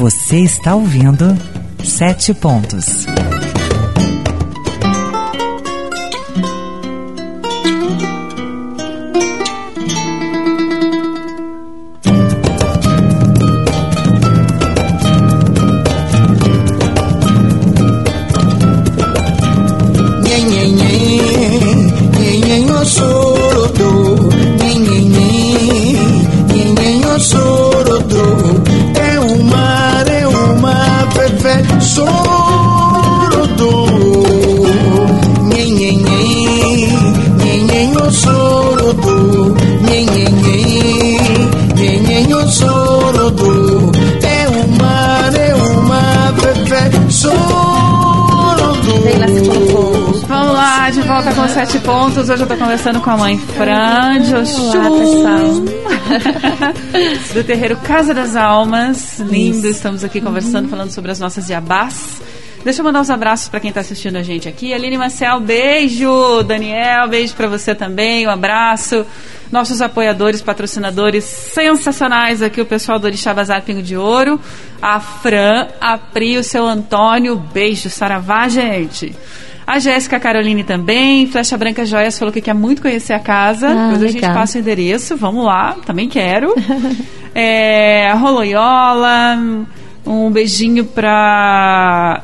Você está ouvindo 7 Pontos. Volta com 7 pontos. Hoje eu tô conversando com a mãe Fran de Oxum, do terreiro Casa das Almas. Lindo, estamos aqui conversando, falando sobre as nossas iabás. Deixa eu mandar uns abraços para quem tá assistindo a gente aqui. Aline Marcel, beijo. Daniel, beijo para você também, um abraço. Nossos apoiadores, patrocinadores sensacionais aqui, o pessoal do Orixá Bazar Pingo de Ouro, a Fran, a Pri, o seu Antônio, beijo, saravá, gente. A Jéssica Caroline também, Flecha Branca Joias falou que quer muito conhecer a casa. Depois a gente passa o endereço, vamos lá, também quero. A Roloiola, um beijinho pra...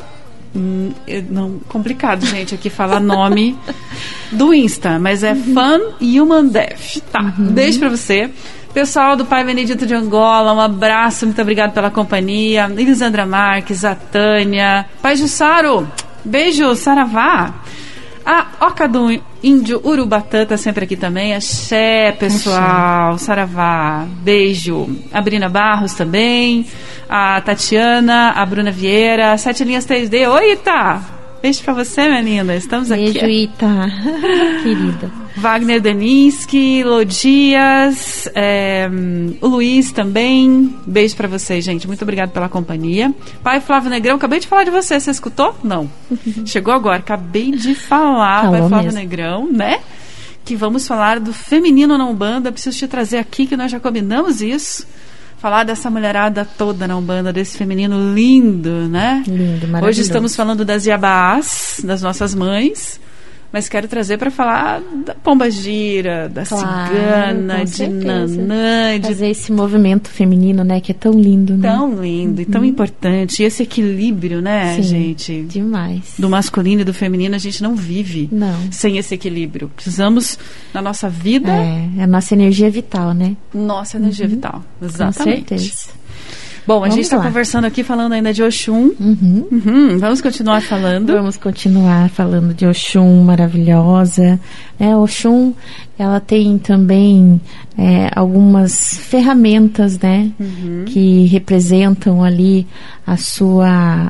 não, complicado, gente, aqui falar nome do Insta, mas é Fun Human Death. Tá, beijo pra você. Pessoal do Pai Benedito de Angola, um abraço, muito obrigado pela companhia. Elisandra Marques, a Tânia, Pai Jussaro, beijo, saravá. A Oca do Índio Urubatã tá sempre aqui também. Axé, pessoal, saravá, beijo. A Brina Barros também, a Tatiana, a Bruna Vieira, 7 Linhas 3D. Oi, Ita! Beijo pra você, minha linda. Estamos aqui. Beijo, Ita. Querida. Wagner Deniski, Lodias, o Luiz também. Beijo pra vocês, gente. Muito obrigado pela companhia. Pai Flávio Negrão, acabei de falar de você. Você escutou? Não. Chegou agora. Acabei de falar, Pai Flávio Negrão, né? Que vamos falar do feminino na Umbanda. Preciso te trazer aqui que nós já combinamos isso. Falar dessa mulherada toda na Umbanda, desse feminino lindo, né? Lindo, maravilhoso. Hoje estamos falando das iabás, das nossas mães, mas quero trazer para falar da pombagira, da cigana, de nanã. Fazer esse movimento feminino, né? Que é tão lindo, né? Tão lindo e tão importante. E esse equilíbrio, né, sim, gente? Demais. Do masculino e do feminino, a gente não vive sem esse equilíbrio. Precisamos, na nossa vida... É a nossa energia vital, né? Nossa energia vital, exatamente. Com certeza. Bom, a gente está conversando aqui, falando ainda de Oxum. Vamos continuar falando. Vamos continuar falando de Oxum, maravilhosa. Oxum, ela tem também algumas ferramentas, né? Que representam ali a sua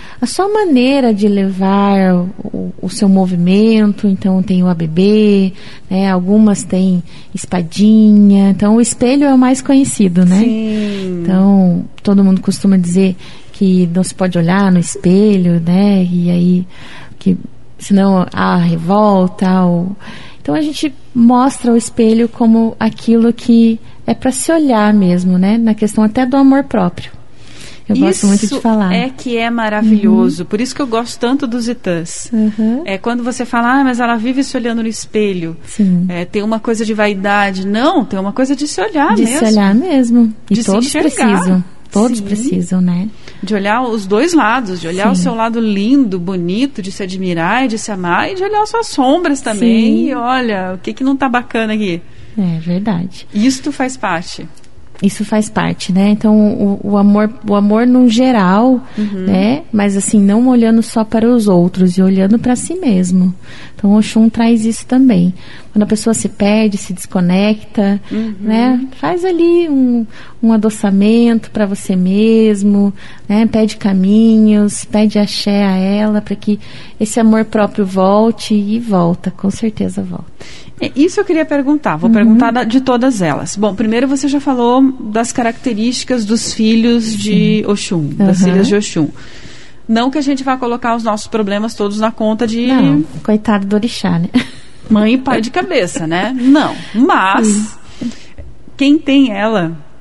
maneira de levar o seu movimento. Então tem o ABB, né? Algumas têm espadinha. Então o espelho é o mais conhecido, né? Sim. Então todo mundo costuma dizer que não se pode olhar no espelho, né? E aí que senão há revolta. Então a gente mostra o espelho como aquilo que é para se olhar mesmo, né? Na questão até do amor próprio. Eu gosto muito de falar. É que é maravilhoso. Por isso que eu gosto tanto dos Itãs. Quando você fala, mas ela vive se olhando no espelho. Sim. Tem uma coisa de vaidade. Não, tem uma coisa de se olhar mesmo. De se olhar mesmo. E de todos precisam. Todos precisam, né? De olhar os dois lados. De olhar o seu lado lindo, bonito, de se admirar e de se amar. E de olhar suas sombras também. Sim. E olha, o que não tá bacana aqui? É verdade. Isto faz parte. Isso faz parte, né? Então, o amor no geral, né? Mas assim, não olhando só para os outros e olhando para si mesmo. Então, o Oxum traz isso também. Quando a pessoa se perde, se desconecta, né? Faz ali um adoçamento para você mesmo, né? Pede caminhos, pede axé a ela para que esse amor próprio volte e volta, com certeza volta. Isso eu queria perguntar, vou perguntar de todas elas. Bom, primeiro você já falou das características dos filhos de Oxum, das filhas de Oxum. Não que a gente vá colocar os nossos problemas todos na conta de... Não, coitado do orixá, né? Mãe e pai de cabeça, né? Não, mas quem tem ela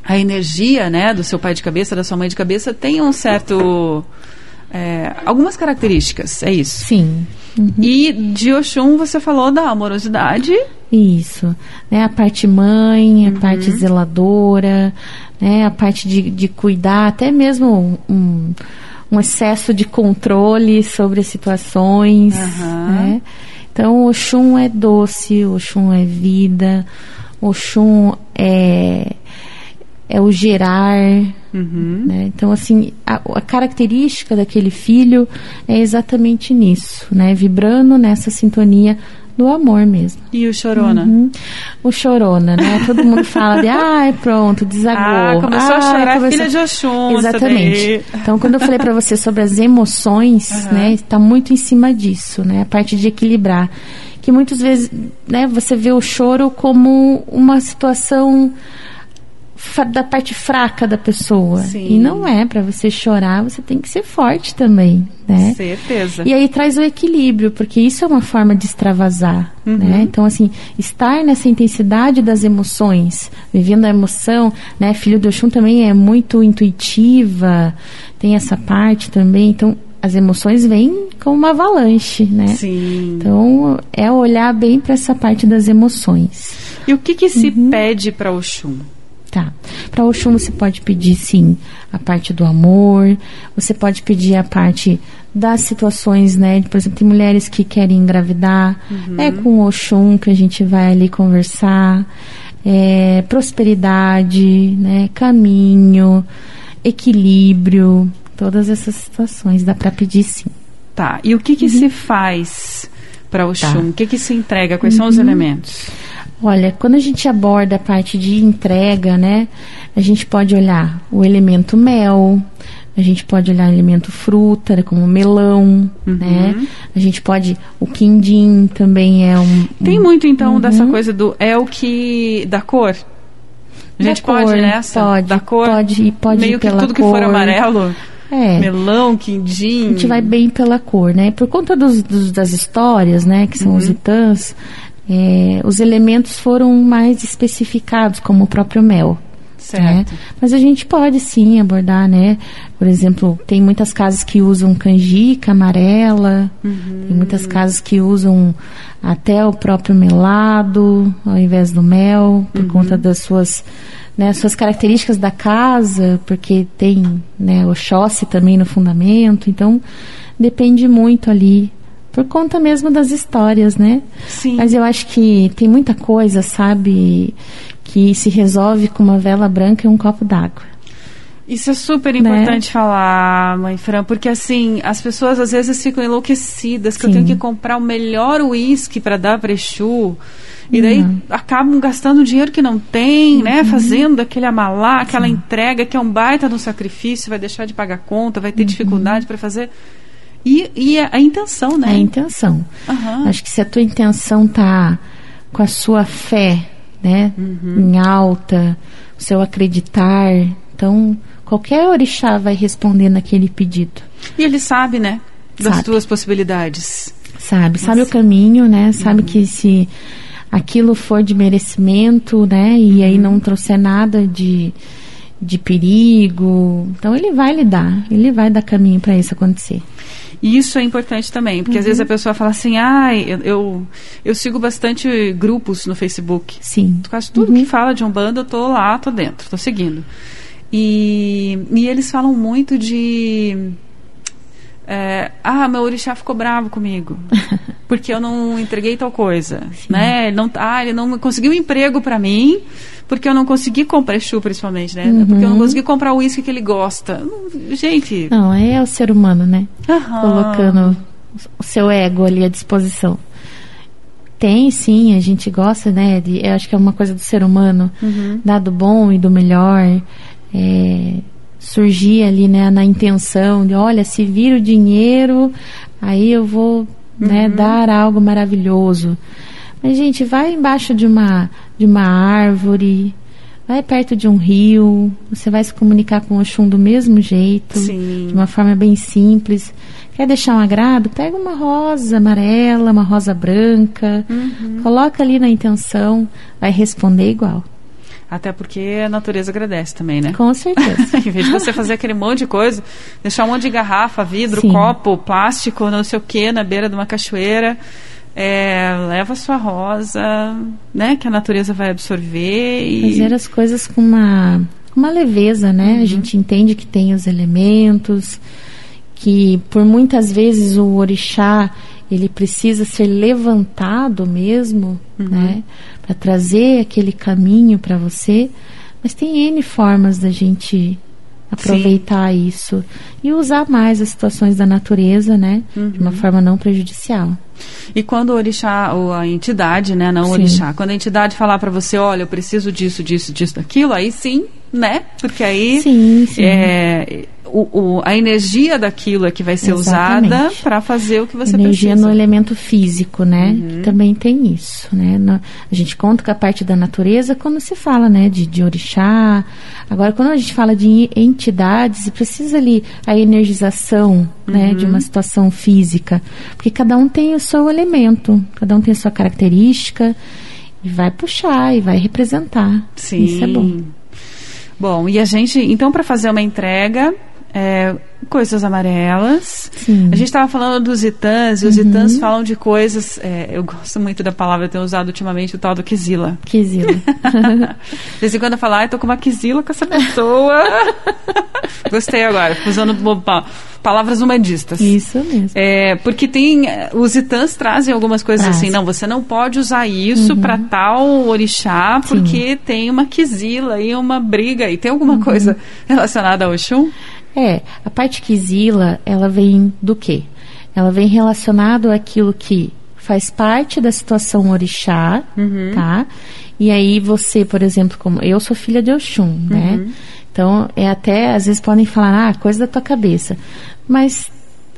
a energia, né, do seu pai de cabeça, da sua mãe de cabeça, tem um certo... algumas características, é isso? Sim. Uhum. E de Oxum você falou da amorosidade. Isso, né? A parte mãe, a parte zeladora, né? A parte de cuidar, até mesmo um excesso de controle sobre as situações, né? Então, Oxum é doce, Oxum é vida, Oxum é o gerar, né? Então, assim, a característica daquele filho é exatamente nisso, né? Vibrando nessa sintonia do amor mesmo. E o Chorona? O Chorona, né? Todo mundo fala de, pronto, desagou. Começou a chorar, filha de Oxum. Exatamente. Então, quando eu falei para você sobre as emoções, né? Está muito em cima disso, né? A parte de equilibrar. Que muitas vezes, né? Você vê o choro como uma situação... da parte fraca da pessoa. Sim. E não é, para você chorar, você tem que ser forte também, né? Certeza. E aí traz o equilíbrio, porque isso é uma forma de extravasar, né? Então, assim, estar nessa intensidade das emoções, vivendo a emoção, né? Filho do Oxum também é muito intuitiva, tem essa parte também, então as emoções vêm como uma avalanche, né? Sim. Então, é olhar bem para essa parte das emoções. E o que se pede para Oxum? Tá. Para Oxum você pode pedir, sim, a parte do amor, você pode pedir a parte das situações, né? Por exemplo, tem mulheres que querem engravidar, é com o Oxum que a gente vai ali conversar, prosperidade, né? Caminho, equilíbrio, todas essas situações dá para pedir, sim. Tá. E o que se faz para Oxum? Tá. O que se entrega? Quais são os elementos? Olha, quando a gente aborda a parte de entrega, né? A gente pode olhar o elemento mel, a gente pode olhar o elemento fruta, como melão, né? A gente pode... O quindim também é Tem muito, então, dessa coisa do... É o que... Da cor? A gente pode nessa? Pode. Da cor? Pode meio ir que pela tudo cor. Que for amarelo? Melão, quindim... A gente vai bem pela cor, né? Por conta das histórias, né? Que são os itãs... os elementos foram mais especificados, como o próprio mel. Certo. Né? Mas a gente pode sim abordar, né? Por exemplo, tem muitas casas que usam canjica amarela, tem muitas casas que usam até o próprio melado ao invés do mel, por conta das suas características da casa, porque tem, né, Oxóssi também no fundamento, então depende muito ali. Por conta mesmo das histórias, né? Sim. Mas eu acho que tem muita coisa, sabe, que se resolve com uma vela branca e um copo d'água. Isso é super importante falar, mãe Fran, porque assim, as pessoas às vezes ficam enlouquecidas, que eu tenho que comprar o melhor uísque para dar para Exu, e daí acabam gastando dinheiro que não tem, né? Fazendo aquele amalá, aquela entrega, que é um baita no sacrifício, vai deixar de pagar conta, vai ter dificuldade para fazer... E a intenção, né? A intenção. Acho que se a tua intenção tá com a sua fé, né? Em alta, o seu acreditar, então qualquer orixá vai responder naquele pedido. E ele sabe, né? Das tuas possibilidades. Sabe o caminho, né? Sabe que se aquilo for de merecimento, né? E aí não trouxer nada de perigo, então ele vai dar caminho para isso acontecer. E isso é importante também, porque às vezes a pessoa fala assim, eu sigo bastante grupos no Facebook. Sim. Quase tudo que fala de Umbanda, eu tô lá, tô dentro, tô seguindo. E eles falam muito de... meu orixá ficou bravo comigo, porque eu não entreguei tal coisa, né? Ele não conseguiu um emprego para mim, porque eu não consegui comprar Exu, principalmente, né? Porque eu não consegui comprar o uísque que ele gosta. Gente... Não, é o ser humano, né? Colocando o seu ego ali à disposição. Tem, sim, a gente gosta, né? Eu acho que é uma coisa do ser humano, dar do bom e do melhor, surgir ali, né, na intenção de, olha, se vir o dinheiro, aí eu vou, né, dar algo maravilhoso. Mas, gente, vai embaixo de uma árvore, vai perto de um rio, você vai se comunicar com o Oxum do mesmo jeito, de uma forma bem simples. Quer deixar um agrado? Pega uma rosa amarela, uma rosa branca, coloca ali na intenção, vai responder igual. Até porque a natureza agradece também, né? Com certeza. Em vez de você fazer aquele monte de coisa, deixar um monte de garrafa, vidro, Sim. copo, plástico, não sei o que, na beira de uma cachoeira, leva a sua rosa, né? Que a natureza vai absorver. E... fazer as coisas com uma leveza, né? A gente entende que tem os elementos, que por muitas vezes o orixá, ele precisa ser levantado mesmo, né? Para trazer aquele caminho para você. Mas tem N formas da gente aproveitar isso e usar mais as situações da natureza, né? De uma forma não prejudicial. E quando o orixá, ou a entidade, né? Não o orixá, quando a entidade falar para você, olha, eu preciso disso, daquilo, aí sim, né? Porque aí Sim. a energia daquilo é que vai ser usada para fazer o que você energia precisa. No elemento físico, né? Que também tem isso, né? A gente conta com a parte da natureza quando se fala, né? De orixá. Agora, quando a gente fala de entidades, precisa ali a energização, né? De uma situação física. Porque cada um tem o seu elemento, cada um tem a sua característica e vai puxar e vai representar. Sim. Isso é bom. Bom, e a gente, então, para fazer uma entrega, coisas amarelas. Sim. A gente estava falando dos itãs, e os itãs falam de coisas, eu gosto muito da palavra, eu tenho usado ultimamente o tal do Kizila. Kizila. De vez em quando eu falo, eu tô com uma Kizila com essa pessoa. Gostei agora, usando palavras humanistas. Isso mesmo. Porque os itãs trazem algumas coisas assim, não, você não pode usar isso para tal orixá, porque tem uma Kizila e uma briga, e tem alguma coisa relacionada ao Oxum? A parte Kizila, ela vem do quê? Ela vem relacionado àquilo que faz parte da situação orixá, tá? E aí você, por exemplo, como eu sou filha de Oxum, né? Então, até, às vezes podem falar, coisa da tua cabeça. Mas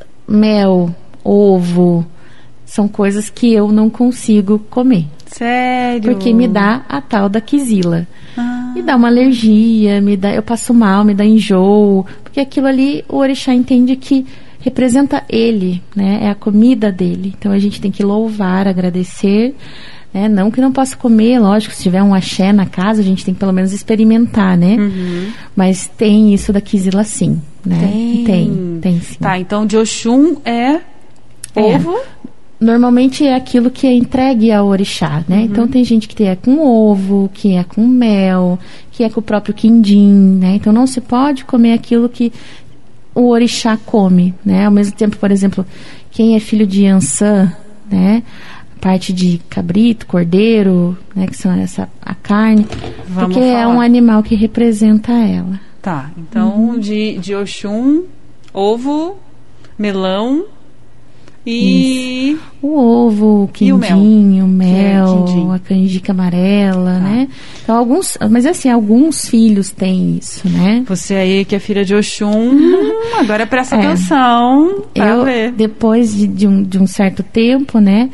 mel, ovo, são coisas que eu não consigo comer. Sério? Porque me dá a tal da Kizila. Me dá uma alergia, eu passo mal, me dá enjoo. Porque aquilo ali, o orixá entende que representa ele, né? É a comida dele. Então, a gente tem que louvar, agradecer, né? Não que não possa comer, lógico, se tiver um axé na casa, a gente tem que pelo menos experimentar, né? Mas tem isso da Kizila, sim, né? Tem sim. Tá, então de Oxum ovo? Normalmente é aquilo que é entregue ao orixá, né? Então tem gente que é com ovo, que é com mel, que é com o próprio quindim, né? Então não se pode comer aquilo que o orixá come, né? Ao mesmo tempo, por exemplo, quem é filho de Iansã, né? Parte de cabrito, cordeiro, né? Que são a carne, porque é um animal que representa ela. Tá, então de Oxum, ovo, melão e... Isso. O ovo, o quindim, o mel, a canjica amarela, né? Então, alguns filhos têm isso, né? Você aí que é filha de Oxum, agora presta atenção pra ver. Depois de um certo tempo, né?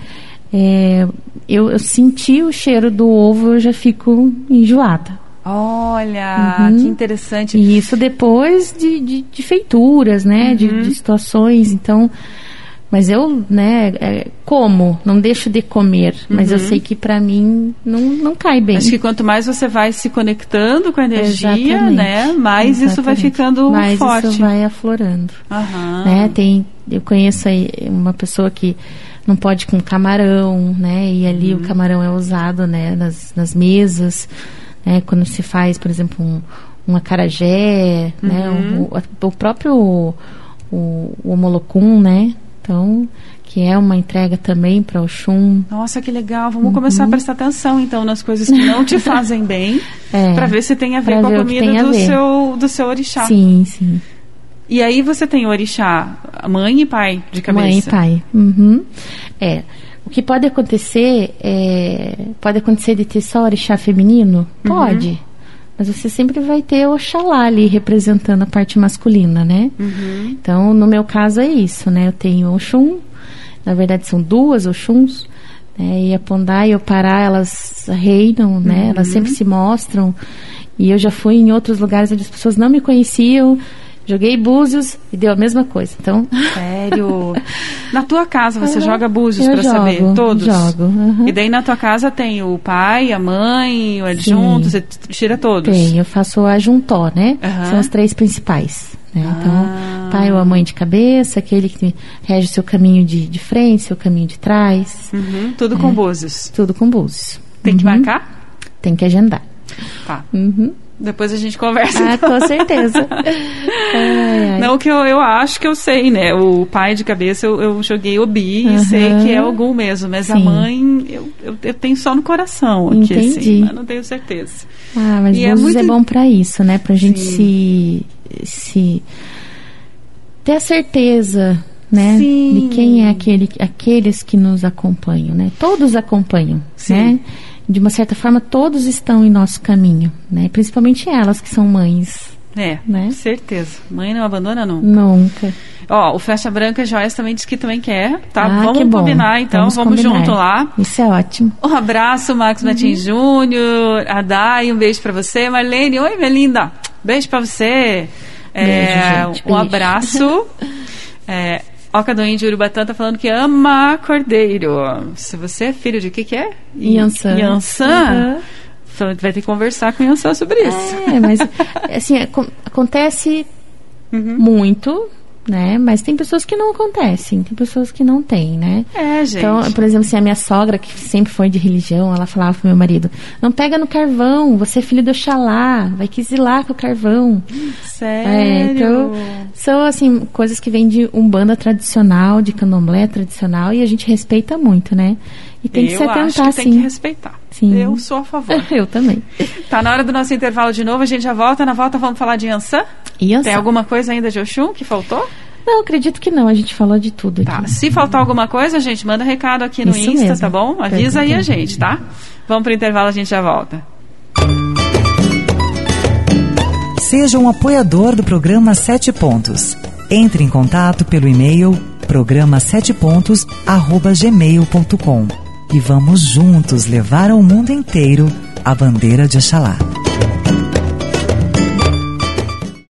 Eu senti o cheiro do ovo, eu já fico enjoada. Olha, que interessante. E isso depois de feituras, né? De situações, então... Mas eu, né, não deixo de comer, mas eu sei que pra mim não cai bem. Acho que quanto mais você vai se conectando com a energia, né, mais isso vai ficando mais forte. Mais isso vai aflorando. Né? Eu conheço aí uma pessoa que não pode com camarão, né, e ali o camarão é usado, né, nas mesas, né, quando se faz, por exemplo, um acarajé, né, o próprio o molocum, né, então, que é uma entrega também para Oxum. Nossa, que legal. Vamos começar a prestar atenção, então, nas coisas que não te fazem bem, para ver se tem a ver com a comida do seu orixá. Sim, sim. E aí você tem o orixá, mãe e pai de cabeça. Mãe e pai. O que pode acontecer de ter só orixá feminino? Pode. Mas você sempre vai ter Oxalá ali representando a parte masculina, né? Então, no meu caso é isso, né? Eu tenho Oxum, na verdade são duas Oxuns, né? E a Pondá e o Pará, elas reinam, né? Elas sempre se mostram. E eu já fui em outros lugares onde as pessoas não me conheciam, Joguei búzios e deu a mesma coisa. Então, sério? Na tua casa você joga búzios pra saber? Todos? Jogo. E daí na tua casa tem o pai, a mãe, o adjunto, você tira todos? Tem, eu faço o ajuntó, né? São os 3 principais. Né? Então, pai ou a mãe de cabeça, aquele que rege o seu caminho de frente, seu caminho de trás. Tudo com búzios? Tudo com búzios. Tem que marcar? Tem que agendar. Tá. Depois a gente conversa. Com certeza. Não que eu acho que eu sei, né? O pai de cabeça eu joguei Obi e sei que é algum mesmo, mas a mãe eu tenho só no coração aqui, assim, mas não tenho certeza. Mas búzios é bom pra isso, né? Pra gente se ter a certeza, né? De quem é aqueles que nos acompanham, né? Todos acompanham, né? De uma certa forma, todos estão em nosso caminho, né? Principalmente elas que são mães. Né? Certeza. Mãe não abandona nunca. Nunca. Ó, o Flecha Branca Joias também disse que também quer, tá? Vamos que combinar, então. Vamos junto lá. Isso é ótimo. Um abraço, Marcos Martins Júnior, a Dai, um beijo pra você. Marlene, oi, minha linda. Beijo pra você. Beijo, gente. Um abraço. Oca do Índio Urubatã tá falando que ama cordeiro. Se você é filho de que é? Iansã. Vai ter que conversar com o Iansã sobre isso. Mas assim, acontece muito, né? Mas tem pessoas que não acontecem, tem pessoas que não têm, né? Gente. Então, por exemplo, assim, a minha sogra, que sempre foi de religião, ela falava pro meu marido: não pega no carvão, você é filho do Oxalá, vai quizilar com o carvão. Sério? Então, são, assim, coisas que vêm de umbanda tradicional, de candomblé tradicional, e a gente respeita muito, né? E tem que se atentar, acho que tem que respeitar. Sim. Eu sou a favor. Eu também. Tá na hora do nosso intervalo de novo, a gente já volta. Na volta vamos falar de Iansã? Tem alguma coisa ainda de Oxum que faltou? Não, acredito que não. A gente falou de tudo aqui. Tá. Se faltar alguma coisa, gente, manda recado aqui no Isso Insta, mesmo. Tá bom? Avisa aí a gente, tá? Vamos pro intervalo, a gente já volta. Seja um apoiador do programa 7 Pontos. Entre em contato pelo e-mail programa7pontos@gmail.com e vamos juntos levar ao mundo inteiro a bandeira de Oxalá.